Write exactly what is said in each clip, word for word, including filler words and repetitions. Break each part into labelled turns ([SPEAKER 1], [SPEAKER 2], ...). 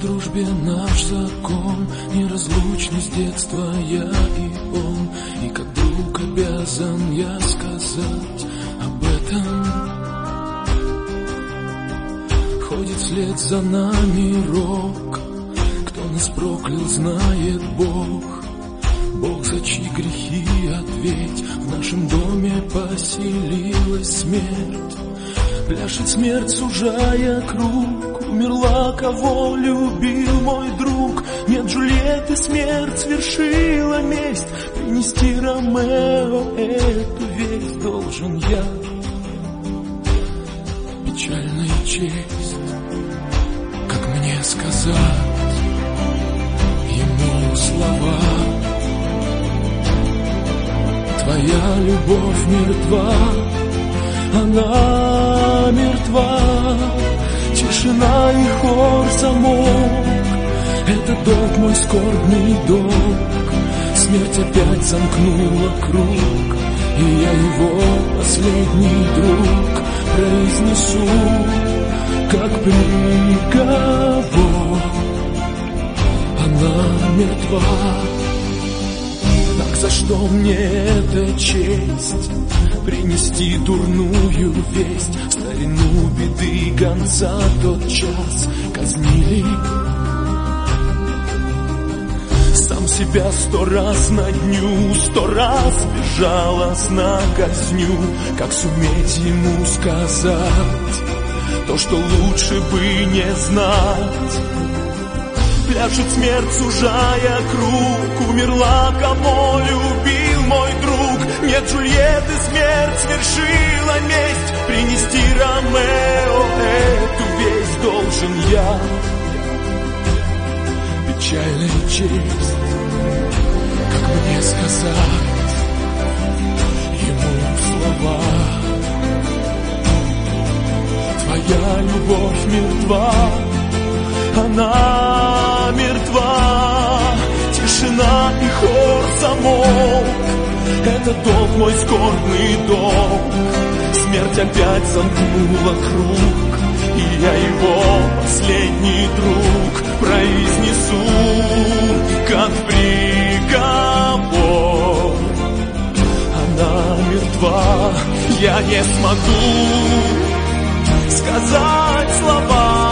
[SPEAKER 1] дружбе наш закон, неразлучны с детства я и он. И как друг обязан я сказать об этом. Ходит вслед за нами рок, кто нас проклял, знает Бог. Бог, за чьи грехи ответь, в нашем доме поселилась смерть. Пляшет смерть, сужая круг, умерла, кого любил мой друг. Нет Джульетты, смерть свершила месть, принести Ромео эту весть должен я. Печальная честь, как мне сказать ему слова. Твоя любовь мертва, она мертва. Тишина и хор замолк, это долг мой, скорбный долг. Смерть опять замкнула круг, и я его последний друг произнесу, как приговор. Она мертва. Так за что мне эта честь принести дурную весть? В старину беды гонца тот час казнили. Сам себя сто раз на дню, сто раз безжалостно казню. Как суметь ему сказать то, что лучше бы не знать? Пляшет смерть, сужая круг, умерла, кого любил мой друг. Нет Джульетты, смерть свершила месть, принести Ромео эту весть должен я. Печальная честь, как мне сказать ему слова. Твоя любовь мертва, она мертва. Тишина и хор замолк, это долг мой, скорбный долг. Смерть опять замкнула круг, и я его последний друг произнесу, как приговор. Она мертва, я не смогу сказать слова.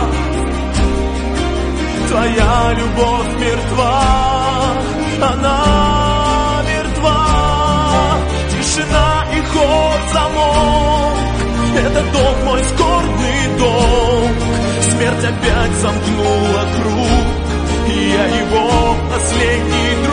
[SPEAKER 1] Твоя любовь мертва, она мертва. Тишина и хор замолк, это долг мой, скорбный долг. Смерть опять замкнула круг, и я его последний